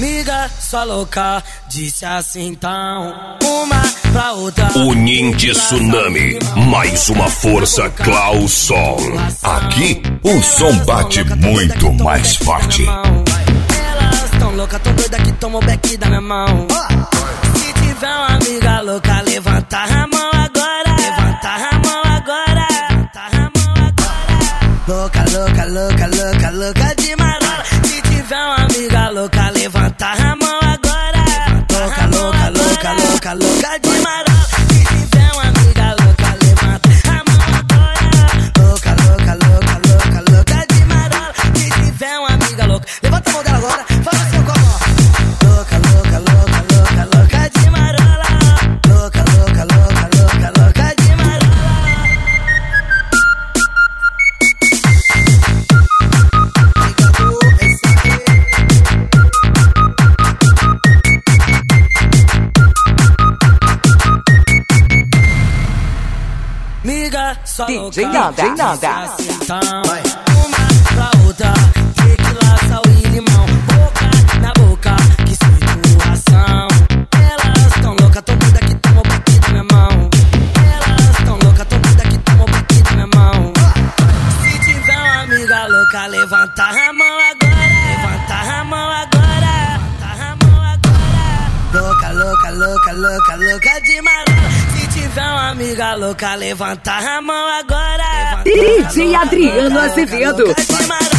Miga, sua louca, disse assim então. Uma pra outra. Unindo Tsunami, mais uma força Clauson. Aqui o som bate muito mais forte. Elas tão loucas, tão doidas que tomam o back da minha mão. Se tiver uma amiga louca, levanta a mão agora. Levanta a mão agora. Levanta a mão agora. Louca, louca, louca, louca, louca de marola. Se tiver uma amiga louca, levanta a mão agora. Louca, louca, louca, louca, louca de marola. Se tiver uma amiga louca, levanta a mão agora. Louca, louca, louca, louca, louca de marola. Se tiver uma amiga louca, levanta a mão dela agora. Faz assim com a mão. Louca, louca, louca, louca, louca de marola. Louca, louca, louca, louca, louca de marola. Miga, só louca, DJ Nanda. então. Uma pra outra, tequila, sal e limão. Boca na boca, que situação. Elas tão loucas, tão doidas que tomam o back da minha mão. Elas tão loucas, tão doidas que tomam o back da minha mão. Se tiver uma amiga louca, levanta a mão agora. Levanta a mão agora. Levanta a mão agora. Louca, louca, louca, louca, louca de marola. Se tiver uma amiga louca, levanta a mão agora. DJ Adriano Azevedo.